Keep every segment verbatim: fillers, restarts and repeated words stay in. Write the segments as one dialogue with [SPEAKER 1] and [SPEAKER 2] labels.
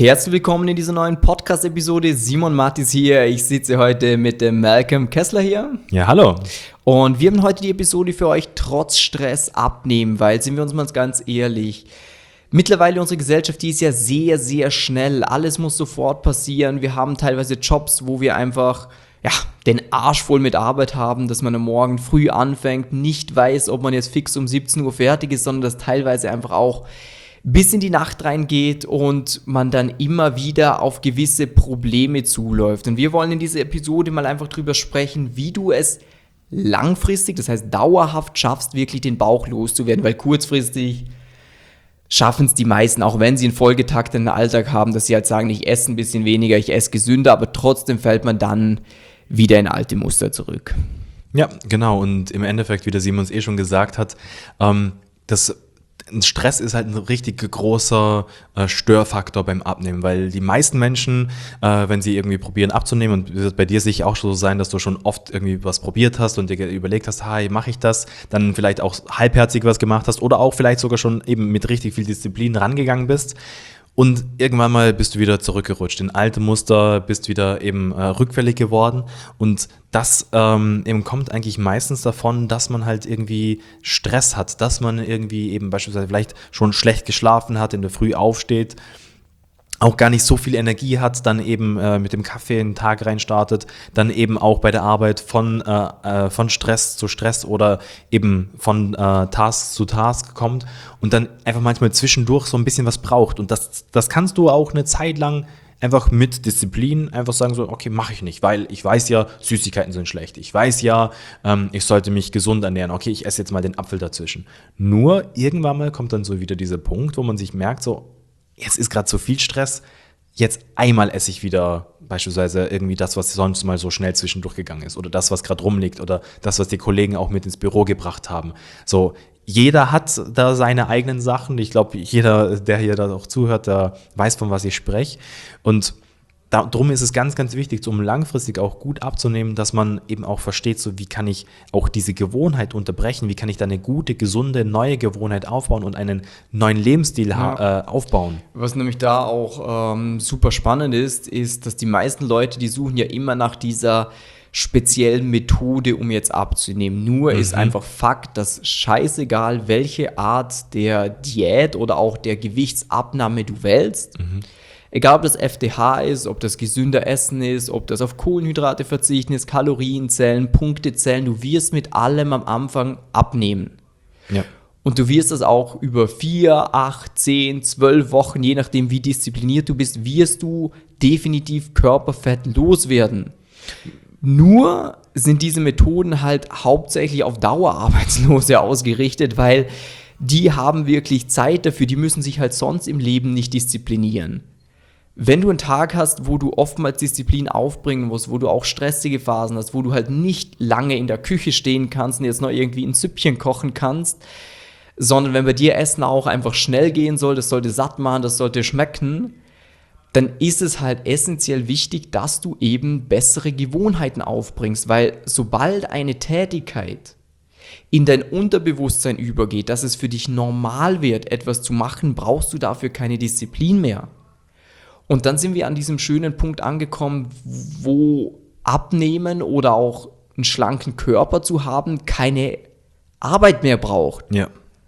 [SPEAKER 1] Herzlich willkommen in dieser neuen Podcast-Episode. Simon Mattis hier. Ich sitze heute mit dem Malcolm Kessler hier.
[SPEAKER 2] Ja, hallo.
[SPEAKER 1] Und wir haben heute die Episode für euch trotz Stress abnehmen, weil, sind wir uns mal ganz ehrlich, mittlerweile unsere Gesellschaft, die ist ja sehr, sehr schnell. Alles muss sofort passieren. Wir haben teilweise Jobs, wo wir einfach ja, den Arsch voll mit Arbeit haben, dass man am Morgen früh anfängt, nicht weiß, ob man jetzt fix um siebzehn Uhr fertig ist, sondern dass teilweise einfach auch bis in die Nacht reingeht und man dann immer wieder auf gewisse Probleme zuläuft. Und wir wollen in dieser Episode mal einfach drüber sprechen, wie du es langfristig, das heißt dauerhaft schaffst, wirklich den Bauch loszuwerden, weil kurzfristig schaffen es die meisten, auch wenn sie einen vollgetakteten Alltag haben, dass sie halt sagen, ich esse ein bisschen weniger, ich esse gesünder, aber trotzdem fällt man dann wieder in alte Muster zurück.
[SPEAKER 2] Ja, genau. Und im Endeffekt, wie der Simon es eh schon gesagt hat, ähm, das Stress ist halt ein richtig großer äh, Störfaktor beim Abnehmen, weil die meisten Menschen, äh, wenn sie irgendwie probieren abzunehmen, und wird bei dir sicher auch so sein, dass du schon oft irgendwie was probiert hast und dir überlegt hast, hey, mache ich das, dann vielleicht auch halbherzig was gemacht hast oder auch vielleicht sogar schon eben mit richtig viel Disziplin rangegangen bist. Und irgendwann mal bist du wieder zurückgerutscht in alte Muster, bist wieder eben äh, rückfällig geworden. Und das ähm, eben kommt eigentlich meistens davon, dass man halt irgendwie Stress hat, dass man irgendwie eben beispielsweise vielleicht schon schlecht geschlafen hat, in der Früh aufsteht, auch gar nicht so viel Energie hat, dann eben äh, mit dem Kaffee in den Tag reinstartet, dann eben auch bei der Arbeit von, äh, äh, von Stress zu Stress oder eben von äh, Task zu Task kommt und dann einfach manchmal zwischendurch so ein bisschen was braucht. Und das, das kannst du auch eine Zeit lang einfach mit Disziplin einfach sagen so, okay, mache ich nicht, weil ich weiß ja, Süßigkeiten sind schlecht. Ich weiß ja, ähm, ich sollte mich gesund ernähren. Okay, ich esse jetzt mal den Apfel dazwischen. Nur irgendwann mal kommt dann so wieder dieser Punkt, wo man sich merkt so, jetzt ist gerade so viel Stress, jetzt einmal esse ich wieder beispielsweise irgendwie das, was sonst mal so schnell zwischendurch gegangen ist oder das, was gerade rumliegt oder das, was die Kollegen auch mit ins Büro gebracht haben. So, jeder hat da seine eigenen Sachen. Ich glaube, jeder, der hier da auch zuhört, der weiß, von was ich spreche. Und darum ist es ganz, ganz wichtig, um langfristig auch gut abzunehmen, dass man eben auch versteht, so wie kann ich auch diese Gewohnheit unterbrechen, wie kann ich da eine gute, gesunde, neue Gewohnheit aufbauen und einen neuen Lebensstil
[SPEAKER 1] ja.
[SPEAKER 2] ha- äh, aufbauen.
[SPEAKER 1] Was nämlich da auch ähm, super spannend ist, ist, dass die meisten Leute, die suchen ja immer nach dieser speziellen Methode, um jetzt abzunehmen. Nur mhm. ist einfach Fakt, dass scheißegal, welche Art der Diät oder auch der Gewichtsabnahme du wählst, mhm. egal, ob das F D H ist, ob das gesünder Essen ist, ob das auf Kohlenhydrate verzichten ist, Kalorien zählen, Punkte zählen, du wirst mit allem am Anfang abnehmen.
[SPEAKER 2] Ja.
[SPEAKER 1] Und du wirst das auch über vier, acht, zehn, zwölf Wochen, je nachdem wie diszipliniert du bist, wirst du definitiv Körperfett loswerden. Nur sind diese Methoden halt hauptsächlich auf Dauerarbeitslose ausgerichtet, weil die haben wirklich Zeit dafür, die müssen sich halt sonst im Leben nicht disziplinieren. Wenn du einen Tag hast, wo du oftmals Disziplin aufbringen musst, wo du auch stressige Phasen hast, wo du halt nicht lange in der Küche stehen kannst und jetzt noch irgendwie ein Süppchen kochen kannst, sondern wenn bei dir Essen auch einfach schnell gehen soll, das sollte satt machen, das sollte schmecken, dann ist es halt essentiell wichtig, dass du eben bessere Gewohnheiten aufbringst, weil sobald eine Tätigkeit in dein Unterbewusstsein übergeht, dass es für dich normal wird, etwas zu machen, brauchst du dafür keine Disziplin mehr. Und dann sind wir an diesem schönen Punkt angekommen, wo Abnehmen oder auch einen schlanken Körper zu haben keine Arbeit mehr braucht.
[SPEAKER 2] Ja.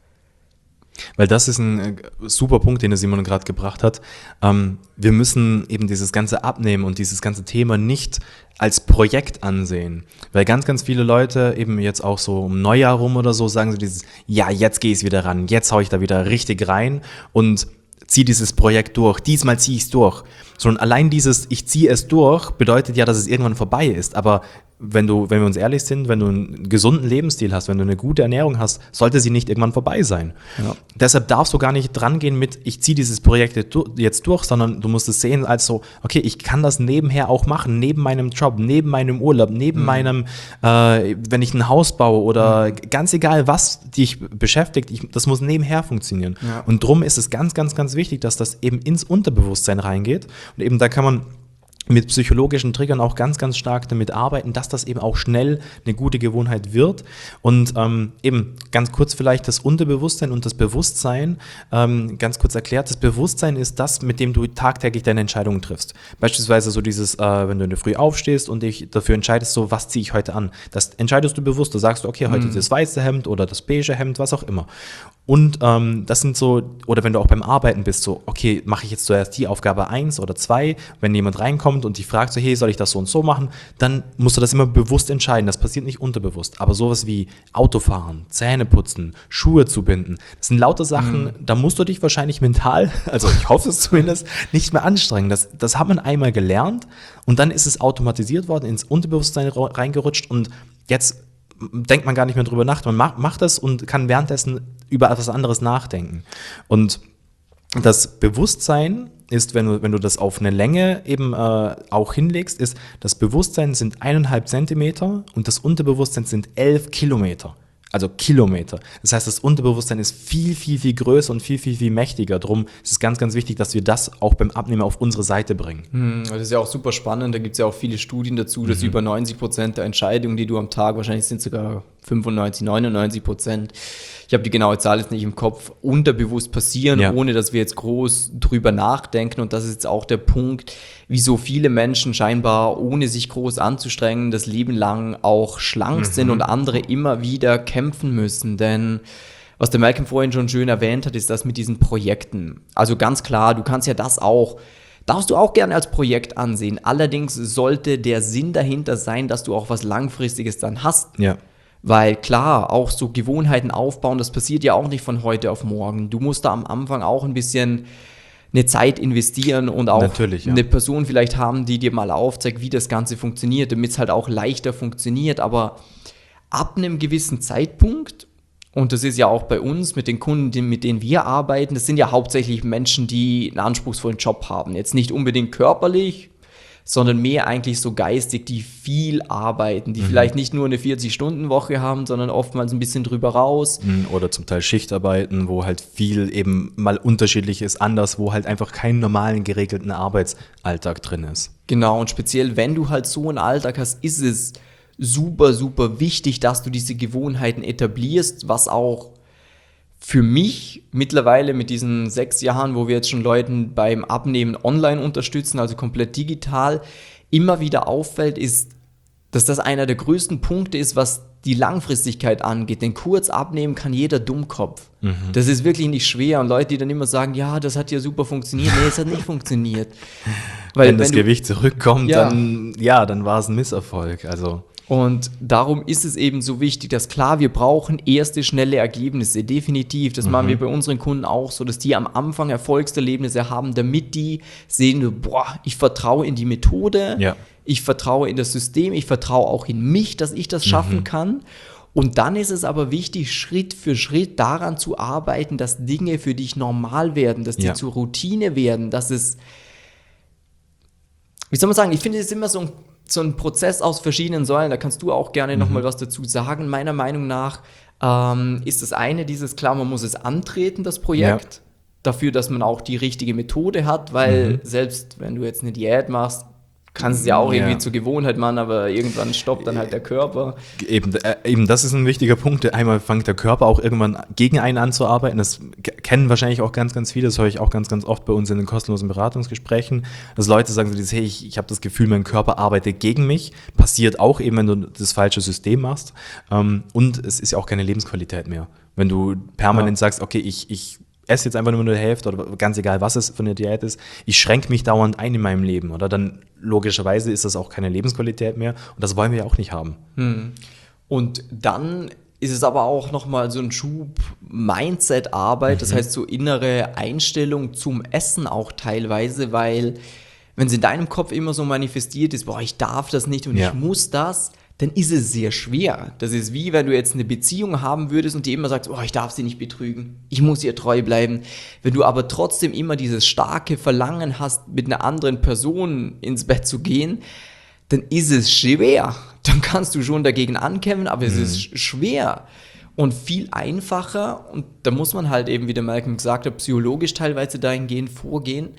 [SPEAKER 2] Weil das ist ein super Punkt, den der Simon gerade gebracht hat. Ähm, wir müssen eben dieses ganze Abnehmen und dieses ganze Thema nicht als Projekt ansehen. Weil ganz, ganz viele Leute eben jetzt auch so um Neujahr rum oder so sagen so dieses, ja, jetzt gehe ich wieder ran, jetzt hau ich da wieder richtig rein und zieh dieses Projekt durch, diesmal ziehe ich es durch. Sondern allein dieses, ich ziehe es durch, bedeutet ja, dass es irgendwann vorbei ist. Aber wenn du, wenn wir uns ehrlich sind, wenn du einen gesunden Lebensstil hast, wenn du eine gute Ernährung hast, sollte sie nicht irgendwann vorbei sein. Ja. Deshalb darfst du gar nicht dran gehen mit, ich ziehe dieses Projekt jetzt durch, sondern du musst es sehen als so, okay, ich kann das nebenher auch machen, neben meinem Job, neben meinem Urlaub, neben mhm. meinem, äh, wenn ich ein Haus baue oder mhm. ganz egal, was dich beschäftigt, ich, das muss nebenher funktionieren. Ja. Und drum ist es ganz, ganz, ganz wichtig, dass das eben ins Unterbewusstsein reingeht und eben da kann man mit psychologischen Triggern auch ganz, ganz stark damit arbeiten, dass das eben auch schnell eine gute Gewohnheit wird. Und ähm, eben ganz kurz vielleicht das Unterbewusstsein und das Bewusstsein, ähm, ganz kurz erklärt, das Bewusstsein ist das, mit dem du tagtäglich deine Entscheidungen triffst. Beispielsweise so dieses, äh, wenn du in der Früh aufstehst und dich dafür entscheidest, so was ziehe ich heute an. Das entscheidest du bewusst, du sagst, okay, heute mhm. das weiße Hemd oder das beige Hemd, was auch immer. Und ähm, das sind so, oder wenn du auch beim Arbeiten bist, so, okay, mache ich jetzt zuerst die Aufgabe eins oder zwei, wenn jemand reinkommt und dich fragt so, hey, soll ich das so und so machen, dann musst du das immer bewusst entscheiden, das passiert nicht unterbewusst, aber sowas wie Autofahren, Zähne putzen, Schuhe zubinden, das sind lauter Sachen, mhm. da musst du dich wahrscheinlich mental, also ich hoffe es zumindest, nicht mehr anstrengen, das, das hat man einmal gelernt und dann ist es automatisiert worden, ins Unterbewusstsein reingerutscht und jetzt denkt man gar nicht mehr drüber nach, man macht, macht das und kann währenddessen über etwas anderes nachdenken. Und das Bewusstsein ist, wenn du, wenn du das auf eine Länge eben äh, auch hinlegst, ist, das Bewusstsein sind eineinhalb Zentimeter und das Unterbewusstsein sind elf Kilometer. Also Kilometer. Das heißt, das Unterbewusstsein ist viel, viel, viel größer und viel, viel, viel mächtiger. Drum ist es ganz, ganz wichtig, dass wir das auch beim Abnehmen auf unsere Seite bringen.
[SPEAKER 1] Hm, das ist ja auch super spannend. Da gibt es ja auch viele Studien dazu, dass mhm. über neunzig Prozent der Entscheidungen, die du am Tag, wahrscheinlich sind sogar fünfundneunzig, neunundneunzig Prozent, ich habe die genaue Zahl jetzt nicht im Kopf, unterbewusst passieren, ja. ohne dass wir jetzt groß drüber nachdenken. Und das ist jetzt auch der Punkt, wieso viele Menschen scheinbar, ohne sich groß anzustrengen, das Leben lang auch schlank mhm. sind und andere immer wieder kämpfen müssen. Denn was der Malcolm vorhin schon schön erwähnt hat, ist das mit diesen Projekten. Also ganz klar, du kannst ja das auch, darfst du auch gerne als Projekt ansehen. Allerdings sollte der Sinn dahinter sein, dass du auch was Langfristiges dann hast.
[SPEAKER 2] Ja.
[SPEAKER 1] Weil klar, auch so Gewohnheiten aufbauen, das passiert ja auch nicht von heute auf morgen. Du musst da am Anfang auch ein bisschen eine Zeit investieren und auch
[SPEAKER 2] Natürlich, ja.
[SPEAKER 1] eine Person vielleicht haben, die dir mal aufzeigt, wie das Ganze funktioniert, damit es halt auch leichter funktioniert. Aber ab einem gewissen Zeitpunkt, und das ist ja auch bei uns mit den Kunden, mit denen wir arbeiten, das sind ja hauptsächlich Menschen, die einen anspruchsvollen Job haben. Jetzt nicht unbedingt körperlich, sondern mehr eigentlich so geistig, die viel arbeiten, die mhm. vielleicht nicht nur eine vierzig-Stunden-Woche haben, sondern oftmals ein bisschen drüber raus.
[SPEAKER 2] Oder zum Teil Schichtarbeiten, wo halt viel eben mal unterschiedlich ist, anders, wo halt einfach keinen normalen geregelten Arbeitsalltag drin ist.
[SPEAKER 1] Genau, und speziell wenn du halt so einen Alltag hast, ist es super, super wichtig, dass du diese Gewohnheiten etablierst, was auch für mich mittlerweile mit diesen sechs Jahren, wo wir jetzt schon Leuten beim Abnehmen online unterstützen, also komplett digital, immer wieder auffällt, ist, dass das einer der größten Punkte ist, was die Langfristigkeit angeht. Denn kurz abnehmen kann jeder Dummkopf. Mhm. Das ist wirklich nicht schwer. Und Leute, die dann immer sagen, ja, das hat ja super funktioniert. Nee, es hat nicht funktioniert.
[SPEAKER 2] Weil, wenn das wenn du, Gewicht zurückkommt, ja. dann ja, dann war es ein Misserfolg. Also
[SPEAKER 1] Und darum ist es eben so wichtig, dass klar, wir brauchen erste schnelle Ergebnisse, definitiv. Das mhm. machen wir bei unseren Kunden auch so, dass die am Anfang Erfolgserlebnisse haben, damit die sehen, boah, ich vertraue in die Methode,
[SPEAKER 2] ja.
[SPEAKER 1] ich vertraue in das System, ich vertraue auch in mich, dass ich das schaffen mhm. kann. Und dann ist es aber wichtig, Schritt für Schritt daran zu arbeiten, dass Dinge für dich normal werden, dass die
[SPEAKER 2] ja.
[SPEAKER 1] zur Routine werden, dass es, wie soll man sagen, ich finde, es ist immer so ein so ein Prozess aus verschiedenen Säulen, da kannst du auch gerne mhm. noch mal was dazu sagen. Meiner Meinung nach ähm, ist das eine dieses, klar, man muss es antreten, das Projekt, ja. dafür, dass man auch die richtige Methode hat, weil mhm. selbst wenn du jetzt eine Diät machst, kannst du es ja auch irgendwie ja. zur Gewohnheit machen, aber irgendwann stoppt dann halt der Körper.
[SPEAKER 2] Eben, äh, eben, das ist ein wichtiger Punkt. Einmal fängt der Körper auch irgendwann gegen einen an zu arbeiten. Das g- kennen wahrscheinlich auch ganz, ganz viele. Das höre ich auch ganz, ganz oft bei uns in den kostenlosen Beratungsgesprächen, dass Leute sagen so dieses, hey, ich, ich habe das Gefühl, mein Körper arbeitet gegen mich. Passiert auch eben, wenn du das falsche System machst. Ähm, und es ist ja auch keine Lebensqualität mehr. Wenn du permanent ja. sagst, okay, ich, ich esse jetzt einfach nur eine Hälfte oder ganz egal, was es von der Diät ist, ich schränke mich dauernd ein in meinem Leben, oder? Dann logischerweise ist das auch keine Lebensqualität mehr und das wollen wir ja auch nicht haben.
[SPEAKER 1] Hm. Und dann ist es aber auch nochmal so ein Schub Mindset-Arbeit, mhm. das heißt so innere Einstellung zum Essen auch teilweise, weil wenn es in deinem Kopf immer so manifestiert ist, boah, ich darf das nicht und ja. ich muss das, dann ist es sehr schwer. Das ist wie, wenn du jetzt eine Beziehung haben würdest und die immer sagst, oh, ich darf sie nicht betrügen, ich muss ihr treu bleiben. Wenn du aber trotzdem immer dieses starke Verlangen hast, mit einer anderen Person ins Bett zu gehen, dann ist es schwer. Dann kannst du schon dagegen ankämpfen, aber es mhm. ist schwer. Und viel einfacher, und da muss man halt eben, wie der Malcolm gesagt hat, psychologisch teilweise dahingehend vorgehen,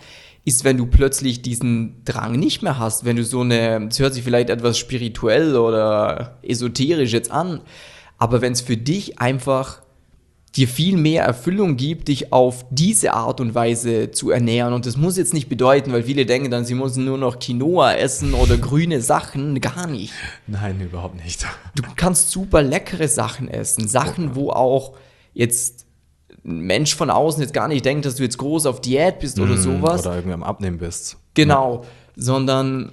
[SPEAKER 1] ist, wenn du plötzlich diesen Drang nicht mehr hast, wenn du so eine, das hört sich vielleicht etwas spirituell oder esoterisch jetzt an, aber wenn es für dich einfach dir viel mehr Erfüllung gibt, dich auf diese Art und Weise zu ernähren. Und das muss jetzt nicht bedeuten, weil viele denken dann, sie müssen nur noch Quinoa essen oder grüne Sachen. Gar nicht.
[SPEAKER 2] Nein, überhaupt nicht.
[SPEAKER 1] Du kannst super leckere Sachen essen. Sachen, okay. wo auch jetzt ein Mensch von außen jetzt gar nicht denkt, dass du jetzt groß auf Diät bist oder mm, sowas.
[SPEAKER 2] Oder irgendwie am Abnehmen bist.
[SPEAKER 1] Genau. Ja. Sondern,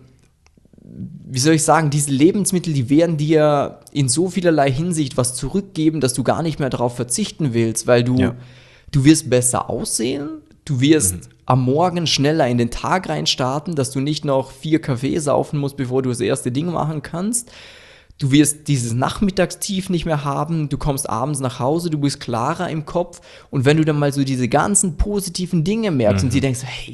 [SPEAKER 1] wie soll ich sagen, diese Lebensmittel, die werden dir in so vielerlei Hinsicht was zurückgeben, dass du gar nicht mehr darauf verzichten willst, weil du, ja. du wirst besser aussehen, du wirst mhm. am Morgen schneller in den Tag reinstarten, dass du nicht noch vier Kaffee saufen musst, bevor du das erste Ding machen kannst. Du wirst dieses Nachmittagstief nicht mehr haben, du kommst abends nach Hause, du bist klarer im Kopf und wenn du dann mal so diese ganzen positiven Dinge merkst mhm. und dir denkst, hey,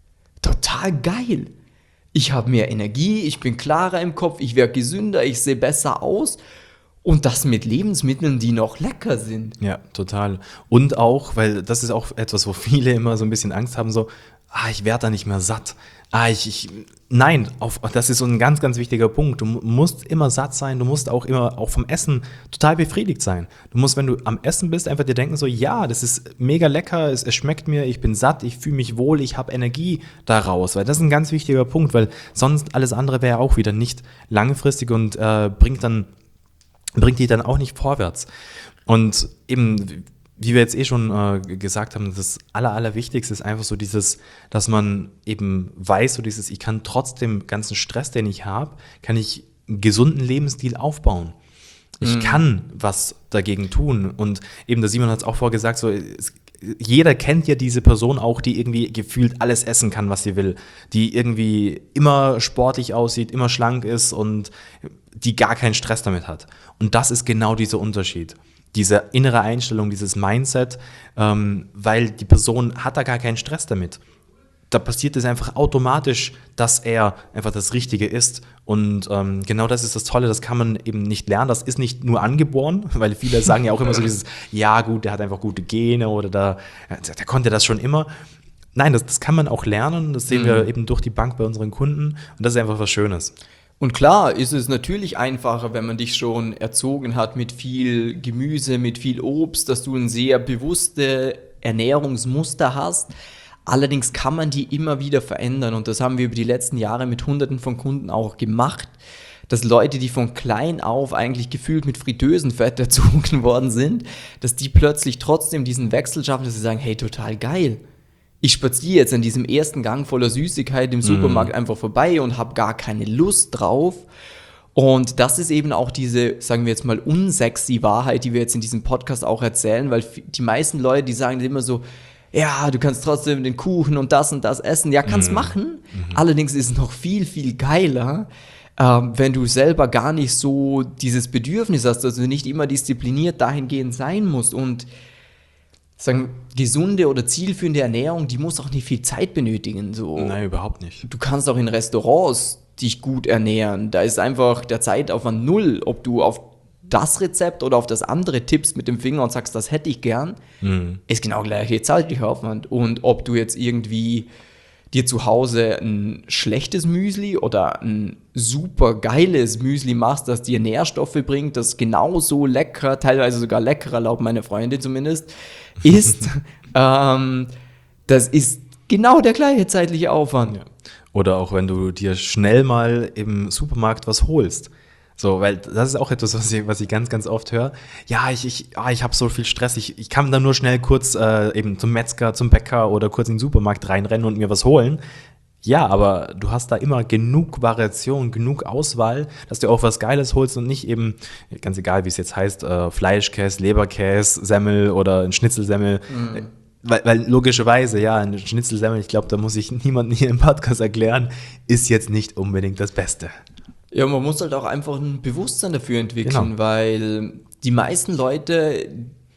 [SPEAKER 1] total geil. Ich habe mehr Energie, ich bin klarer im Kopf, ich werde gesünder, ich sehe besser aus. Und das mit Lebensmitteln, die noch lecker sind.
[SPEAKER 2] Ja, total. Und auch, weil das ist auch etwas, wo viele immer so ein bisschen Angst haben, so, ah, ich werde da nicht mehr satt. Ah, ich, ich nein, auf, das ist so ein ganz, ganz wichtiger Punkt. Du musst immer satt sein, du musst auch immer, auch vom Essen, total befriedigt sein. Du musst, wenn du am Essen bist, einfach dir denken so, ja, das ist mega lecker, es, es schmeckt mir, ich bin satt, ich fühle mich wohl, ich habe Energie daraus. Weil das ist ein ganz wichtiger Punkt, weil sonst alles andere wäre auch wieder nicht langfristig und äh, bringt dann, bringt dich dann auch nicht vorwärts. Und eben, wie wir jetzt eh schon äh, gesagt haben, das Aller, Allerwichtigste ist einfach so dieses, dass man eben weiß, so dieses, ich kann trotz dem ganzen Stress, den ich habe, kann ich einen gesunden Lebensstil aufbauen. Ich mhm. kann was dagegen tun. Und eben, der Simon hat es auch vorgesagt, so, es, jeder kennt ja diese Person auch, die irgendwie gefühlt alles essen kann, was sie will, die irgendwie immer sportlich aussieht, immer schlank ist und die gar keinen Stress damit hat. Und das ist genau dieser Unterschied. Diese innere Einstellung, dieses Mindset, ähm, weil die Person hat da gar keinen Stress damit. Da passiert es einfach automatisch, dass er einfach das Richtige ist. Und ähm, genau das ist das Tolle, das kann man eben nicht lernen. Das ist nicht nur angeboren, weil viele sagen ja auch immer so dieses, ja gut, der hat einfach gute Gene oder der, der konnte das schon immer. Nein, das, das kann man auch lernen. Das sehen mhm. wir eben durch die Bank bei unseren Kunden. Und das ist einfach was Schönes.
[SPEAKER 1] Und klar ist es natürlich einfacher, wenn man dich schon erzogen hat mit viel Gemüse, mit viel Obst, dass du ein sehr bewusste Ernährungsmuster hast. Allerdings kann man die immer wieder verändern und das haben wir über die letzten Jahre mit Hunderten von Kunden auch gemacht, dass Leute, die von klein auf eigentlich gefühlt mit Fritteusenfett erzogen worden sind, dass die plötzlich trotzdem diesen Wechsel schaffen, dass sie sagen, hey, total geil. Ich spaziere jetzt an diesem ersten Gang voller Süßigkeit im Supermarkt mm. einfach vorbei und habe gar keine Lust drauf. Und das ist eben auch diese, sagen wir jetzt mal, unsexy Wahrheit, die wir jetzt in diesem Podcast auch erzählen, weil die meisten Leute, die sagen immer so, ja, du kannst trotzdem den Kuchen und das und das essen. Ja, kannst mm. machen. Mm-hmm. Allerdings ist es noch viel, viel geiler, ähm, wenn du selber gar nicht so dieses Bedürfnis hast, dass du nicht immer diszipliniert dahingehend sein musst. Und sagen, gesunde oder zielführende Ernährung, die muss auch nicht viel Zeit benötigen. So.
[SPEAKER 2] Nein, überhaupt nicht.
[SPEAKER 1] Du kannst auch in Restaurants dich gut ernähren. Da ist einfach der Zeitaufwand null, ob du auf das Rezept oder auf das andere tippst mit dem Finger und sagst, das hätte ich gern, mhm. ist genau gleiche zeitlicher Aufwand. Und ob du jetzt irgendwie dir zu Hause ein schlechtes Müsli oder ein super geiles Müsli machst, das dir Nährstoffe bringt, das genauso lecker, teilweise sogar leckerer, laut meiner Freundin zumindest, ist, ähm, das ist genau der gleiche zeitliche Aufwand.
[SPEAKER 2] Ja. Oder auch wenn du dir schnell mal im Supermarkt was holst. So, weil das ist auch etwas, was ich, was ich ganz, ganz oft höre. Ja, ich, ich, ah, ich habe so viel Stress, ich, ich kann da nur schnell kurz äh, eben zum Metzger, zum Bäcker oder kurz in den Supermarkt reinrennen und mir was holen. Ja, aber du hast da immer genug Variation, genug Auswahl, dass du auch was Geiles holst und nicht eben, ganz egal wie es jetzt heißt, äh, Fleischkäse, Leberkäse, Semmel oder ein Schnitzelsemmel. Mhm. Weil, weil logischerweise, ja, ein Schnitzelsemmel, ich glaube, da muss ich niemandem hier im Podcast erklären, ist jetzt nicht unbedingt das Beste.
[SPEAKER 1] Ja, man muss halt auch einfach ein Bewusstsein dafür entwickeln, genau. Weil die meisten Leute,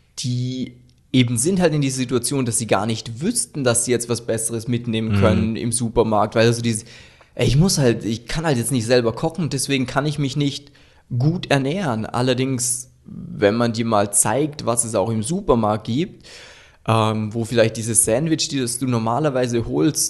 [SPEAKER 1] die eben sind halt in dieser Situation, dass sie gar nicht wüssten, dass sie jetzt was Besseres mitnehmen können mhm. im Supermarkt, weil also dieses, ey, ich muss halt, ich kann halt jetzt nicht selber kochen, deswegen kann ich mich nicht gut ernähren. Allerdings, wenn man dir mal zeigt, was es auch im Supermarkt gibt, ähm, wo vielleicht dieses Sandwich, das du normalerweise holst,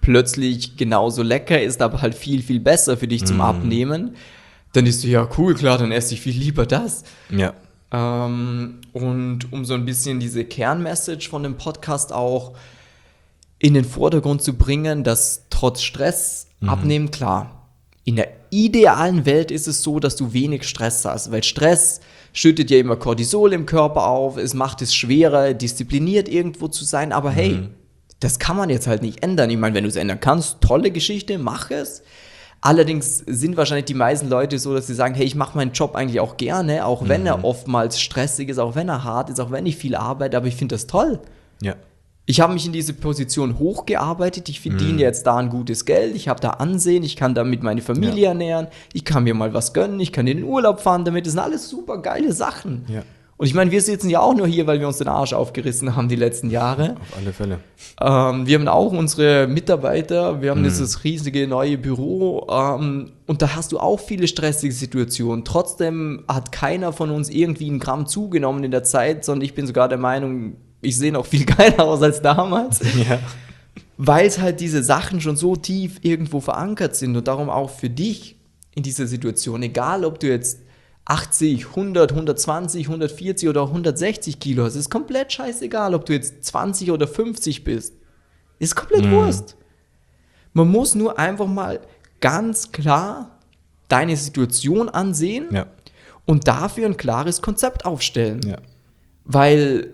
[SPEAKER 1] plötzlich genauso lecker ist, aber halt viel, viel besser für dich zum Abnehmen, dann ist du ja cool, klar, dann esse ich viel lieber das.
[SPEAKER 2] Ja.
[SPEAKER 1] Ähm, und um so ein bisschen diese Kernmessage von dem Podcast auch in den Vordergrund zu bringen, dass trotz Stress mhm. abnehmen, klar, in der idealen Welt ist es so, dass du wenig Stress hast, weil Stress schüttet ja immer Cortisol im Körper auf, es macht es schwerer, diszipliniert irgendwo zu sein, aber hey, mhm. das kann man jetzt halt nicht ändern. Ich meine, wenn du es ändern kannst, tolle Geschichte, mach es. Allerdings sind wahrscheinlich die meisten Leute so, dass sie sagen, hey, ich mache meinen Job eigentlich auch gerne, auch wenn mhm. er oftmals stressig ist, auch wenn er hart ist, auch wenn ich viel arbeite, aber ich finde das toll.
[SPEAKER 2] Ja.
[SPEAKER 1] Ich habe mich in diese Position hochgearbeitet, ich verdiene mhm. jetzt da ein gutes Geld, ich habe da Ansehen, ich kann damit meine Familie ja. ernähren, ich kann mir mal was gönnen, ich kann in den Urlaub fahren damit, das sind alles super geile Sachen.
[SPEAKER 2] Ja.
[SPEAKER 1] Und ich meine, wir sitzen ja auch nur hier, weil wir uns den Arsch aufgerissen haben die letzten Jahre.
[SPEAKER 2] Auf alle Fälle.
[SPEAKER 1] Ähm, wir haben auch unsere Mitarbeiter, wir haben
[SPEAKER 2] Mhm.
[SPEAKER 1] dieses riesige neue Büro ähm, und da hast du auch viele stressige Situationen. Trotzdem hat keiner von uns irgendwie einen Gramm zugenommen in der Zeit, sondern ich bin sogar der Meinung, ich sehe noch viel geiler aus als damals.
[SPEAKER 2] Ja.
[SPEAKER 1] Weil es halt diese Sachen schon so tief irgendwo verankert sind und darum auch für dich in dieser Situation, egal ob du jetzt achtzig, hundert, hundertzwanzig, hundertvierzig oder hundertsechzig Kilo hast, ist komplett scheißegal, ob du jetzt zwanzig oder fünfzig bist. Ist komplett
[SPEAKER 2] Mhm.
[SPEAKER 1] Wurst. Man muss nur einfach mal ganz klar deine Situation ansehen
[SPEAKER 2] Ja.
[SPEAKER 1] und dafür ein klares Konzept aufstellen.
[SPEAKER 2] Ja.
[SPEAKER 1] Weil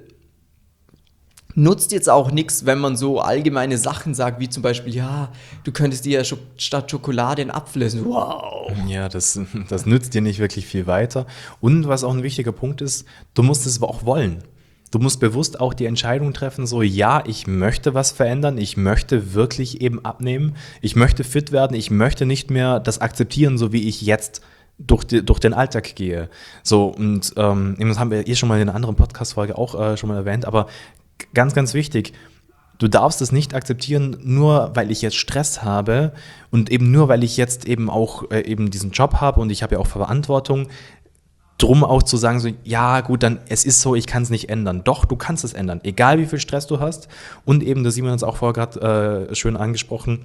[SPEAKER 1] nutzt jetzt auch nichts, wenn man so allgemeine Sachen sagt, wie zum Beispiel, ja, du könntest dir ja Scho- statt Schokolade einen Apfel essen. Wow.
[SPEAKER 2] Ja, das, das nützt dir nicht wirklich viel weiter. Und was auch ein wichtiger Punkt ist, du musst es auch wollen. Du musst bewusst auch die Entscheidung treffen, so ja, ich möchte was verändern, ich möchte wirklich eben abnehmen, ich möchte fit werden, ich möchte nicht mehr das akzeptieren, so wie ich jetzt durch, die, durch den Alltag gehe. So, und ähm, das haben wir eh schon mal in einer anderen Podcast-Folge auch äh, schon mal erwähnt, aber ganz, ganz wichtig, du darfst es nicht akzeptieren, nur weil ich jetzt Stress habe und eben nur weil ich jetzt eben auch äh, eben diesen Job habe und ich habe ja auch Verantwortung, drum auch zu sagen, so, ja gut, dann es ist so, ich kann es nicht ändern. Doch, du kannst es ändern, egal wie viel Stress du hast. Und eben, das Simon hat es auch vorher gerade äh, schön angesprochen,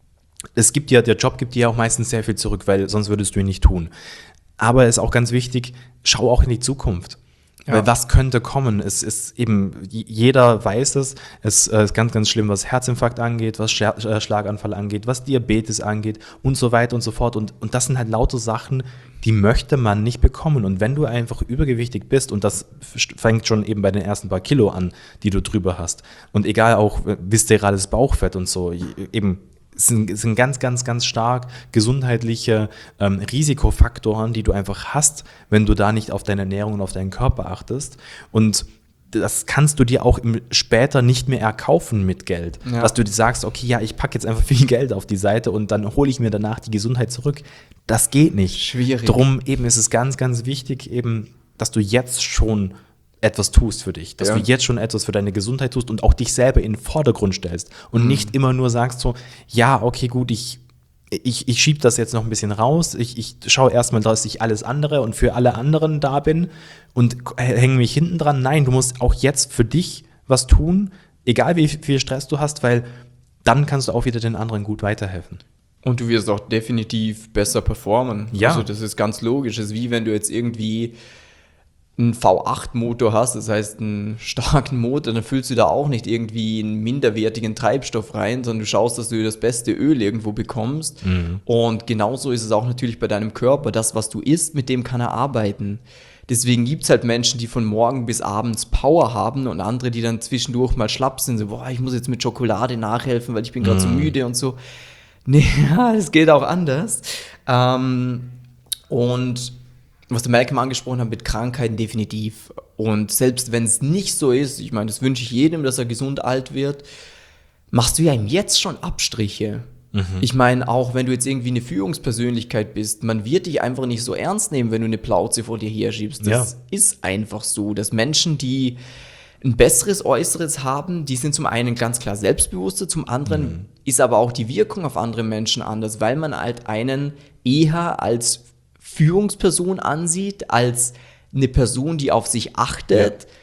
[SPEAKER 2] es gibt ja, der Job gibt dir ja auch meistens sehr viel zurück, weil sonst würdest du ihn nicht tun. Aber es ist auch ganz wichtig, schau auch in die Zukunft. Ja. Weil was könnte kommen? Es ist eben, jeder weiß es, es ist ganz, ganz schlimm, was Herzinfarkt angeht, was Schla- Schlaganfall angeht, was Diabetes angeht und so weiter und so fort. Und, und das sind halt lauter Sachen, die möchte man nicht bekommen. Und wenn du einfach übergewichtig bist, und das fängt schon eben bei den ersten paar Kilo an, die du drüber hast, und egal auch viszerales Bauchfett und so, eben, Es sind, es sind ganz, ganz, ganz stark gesundheitliche ähm, Risikofaktoren, die du einfach hast, wenn du da nicht auf deine Ernährung und auf deinen Körper achtest. Und das kannst du dir auch im, später nicht mehr erkaufen mit Geld. Ja. Dass du dir sagst, okay, ja, ich packe jetzt einfach viel Geld auf die Seite und dann hole ich mir danach die Gesundheit zurück. Das geht nicht.
[SPEAKER 1] Schwierig.
[SPEAKER 2] Drum eben ist es ganz, ganz wichtig, eben, dass du jetzt schon etwas tust für dich, dass
[SPEAKER 1] ja.
[SPEAKER 2] du jetzt schon etwas für deine Gesundheit tust und auch dich selber in den Vordergrund stellst und mhm. nicht immer nur sagst so, ja, okay, gut, ich, ich, ich schiebe das jetzt noch ein bisschen raus, ich, ich schaue erstmal, dass ich alles andere und für alle anderen da bin und hänge mich hinten dran. Nein, du musst auch jetzt für dich was tun, egal wie viel Stress du hast, weil dann kannst du auch wieder den anderen gut weiterhelfen.
[SPEAKER 1] Und du wirst auch definitiv besser performen.
[SPEAKER 2] Ja.
[SPEAKER 1] Also das ist ganz logisch. Es ist wie wenn du jetzt irgendwie einen V acht Motor hast, das heißt einen starken Motor, dann füllst du da auch nicht irgendwie einen minderwertigen Treibstoff rein, sondern du schaust, dass du das beste Öl irgendwo bekommst. Mhm. Und genauso ist es auch natürlich bei deinem Körper. Das, was du isst, mit dem kann er arbeiten. Deswegen gibt es halt Menschen, die von morgen bis abends Power haben und andere, die dann zwischendurch mal schlapp sind, so, boah, ich muss jetzt mit Schokolade nachhelfen, weil ich bin gerade
[SPEAKER 2] mhm.
[SPEAKER 1] so müde und so. Nee, es geht auch anders. Ähm, und was der Malcolm angesprochen hat mit Krankheiten, definitiv. Und selbst wenn es nicht so ist, ich meine, das wünsche ich jedem, dass er gesund alt wird, machst du ja ihm jetzt schon Abstriche. Mhm. Ich meine, auch wenn du jetzt irgendwie eine Führungspersönlichkeit bist, man wird dich einfach nicht so ernst nehmen, wenn du eine Plauze vor dir herschiebst. Das ja. ist einfach so, dass Menschen, die ein besseres Äußeres haben, die sind zum einen ganz klar selbstbewusster, zum anderen mhm. ist aber auch die Wirkung auf andere Menschen anders, weil man halt einen eher als Führungsperson ansieht, als eine Person, die auf sich achtet. Ja.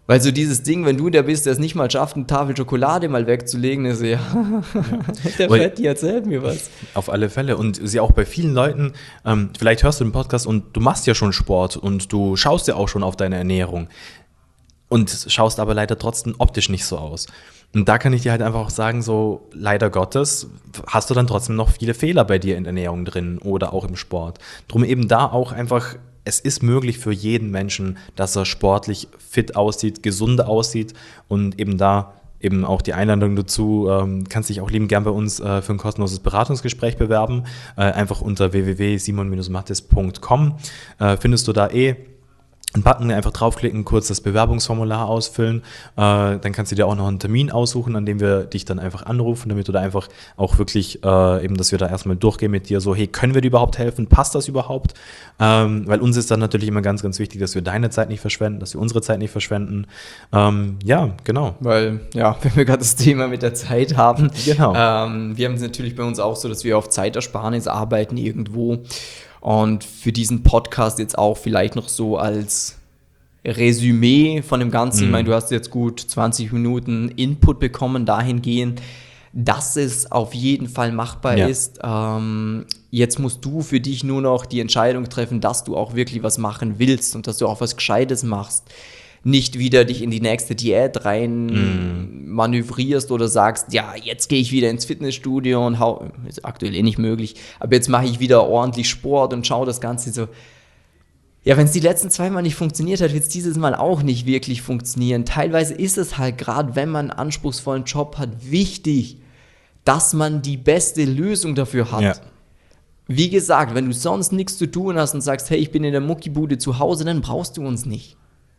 [SPEAKER 1] Weil so dieses Ding, wenn du der bist, der es nicht mal schafft, eine Tafel Schokolade mal wegzulegen, ist ja, der
[SPEAKER 2] Weil-
[SPEAKER 1] Fetti erzählt mir was.
[SPEAKER 2] Auf alle Fälle. Und sie auch bei vielen Leuten, ähm, vielleicht hörst du den Podcast und du machst ja schon Sport und du schaust ja auch schon auf deine Ernährung und schaust aber leider trotzdem optisch nicht so aus. Und da kann ich dir halt einfach auch sagen, so leider Gottes hast du dann trotzdem noch viele Fehler bei dir in der Ernährung drin oder auch im Sport. Drum eben da auch einfach, es ist möglich für jeden Menschen, dass er sportlich fit aussieht, gesund aussieht und eben da eben auch die Einladung dazu, ähm, kannst dich auch liebend gern bei uns äh, für ein kostenloses Beratungsgespräch bewerben. Äh, einfach unter w w w punkt simon Bindestrich mattes punkt com äh, findest du da eh einen Button, einfach draufklicken, kurz das Bewerbungsformular ausfüllen, äh, dann kannst du dir auch noch einen Termin aussuchen, an dem wir dich dann einfach anrufen, damit du da einfach auch wirklich äh, eben, dass wir da erstmal durchgehen mit dir, so hey, können wir dir überhaupt helfen, passt das überhaupt? Ähm, weil uns ist dann natürlich immer ganz, ganz wichtig, dass wir deine Zeit nicht verschwenden, dass wir unsere Zeit nicht verschwenden. Ähm, ja, genau.
[SPEAKER 1] Weil, ja, wenn wir gerade das Thema mit der Zeit haben,
[SPEAKER 2] Genau.
[SPEAKER 1] ähm, wir haben es natürlich bei uns auch so, dass wir auf Zeitersparnis arbeiten irgendwo. Und für diesen Podcast jetzt auch vielleicht noch so als Resümee von dem Ganzen.
[SPEAKER 2] Mhm.
[SPEAKER 1] Ich meine, du hast jetzt gut zwanzig Minuten Input bekommen dahingehend, dass es auf jeden Fall machbar
[SPEAKER 2] Ja.
[SPEAKER 1] ist. Ähm, jetzt musst du für dich nur noch die Entscheidung treffen, dass du auch wirklich was machen willst und dass du auch was Gescheites machst. Nicht wieder dich in die nächste Diät rein
[SPEAKER 2] Mm.
[SPEAKER 1] manövrierst oder sagst, ja, jetzt gehe ich wieder ins Fitnessstudio und hau, ist aktuell eh nicht möglich, aber jetzt mache ich wieder ordentlich Sport und schaue das Ganze so. Ja, wenn es die letzten zwei Mal nicht funktioniert hat, wird es dieses Mal auch nicht wirklich funktionieren. Teilweise ist es halt, gerade wenn man einen anspruchsvollen Job hat, wichtig, dass man die beste Lösung dafür hat.
[SPEAKER 2] Ja.
[SPEAKER 1] Wie gesagt, wenn du sonst nichts zu tun hast und sagst, hey, ich bin in der Muckibude zu Hause, dann brauchst du uns nicht.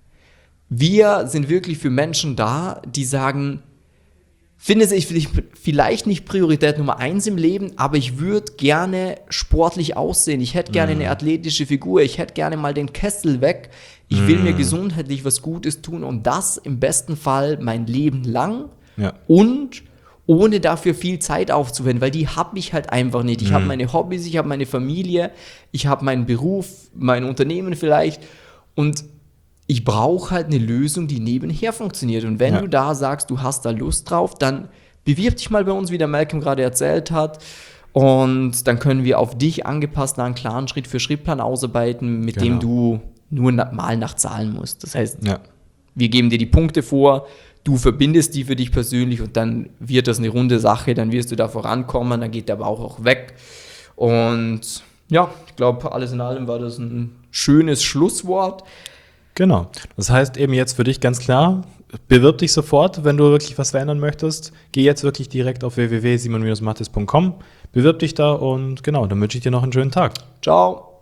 [SPEAKER 1] Wir sind wirklich für Menschen da, die sagen, finde ich vielleicht nicht Priorität Nummer eins im Leben, aber ich würde gerne sportlich aussehen. Ich hätte gerne eine athletische Figur. Ich hätte gerne mal den Kessel weg. Ich will mir gesundheitlich was Gutes tun und das im besten Fall mein Leben lang
[SPEAKER 2] Ja.
[SPEAKER 1] und ohne dafür viel Zeit aufzuwenden, weil die habe ich halt einfach nicht. Ich habe meine Hobbys, ich habe meine Familie, ich habe meinen Beruf, mein Unternehmen vielleicht und ich brauche halt eine Lösung, die nebenher funktioniert. Und wenn
[SPEAKER 2] Ja.
[SPEAKER 1] du da sagst, du hast da Lust drauf, dann bewirb dich mal bei uns, wie der Malcolm gerade erzählt hat. Und dann können wir auf dich angepasst einen klaren Schritt-für-Schritt-Plan ausarbeiten, mit
[SPEAKER 2] Genau.
[SPEAKER 1] dem du nur na- mal nach zahlen musst. Das heißt,
[SPEAKER 2] Ja.
[SPEAKER 1] wir geben dir die Punkte vor, du verbindest die für dich persönlich und dann wird das eine runde Sache, dann wirst du da vorankommen, dann geht der Bauch auch weg. Und ja, ich glaube, alles in allem war das ein schönes Schlusswort.
[SPEAKER 2] Genau. Das heißt eben jetzt für dich ganz klar, bewirb dich sofort, wenn du wirklich was verändern möchtest. Geh jetzt wirklich direkt auf w w w punkt simon Bindestrich mattes punkt com, bewirb dich da und genau, dann wünsche ich dir noch einen schönen Tag.
[SPEAKER 1] Ciao.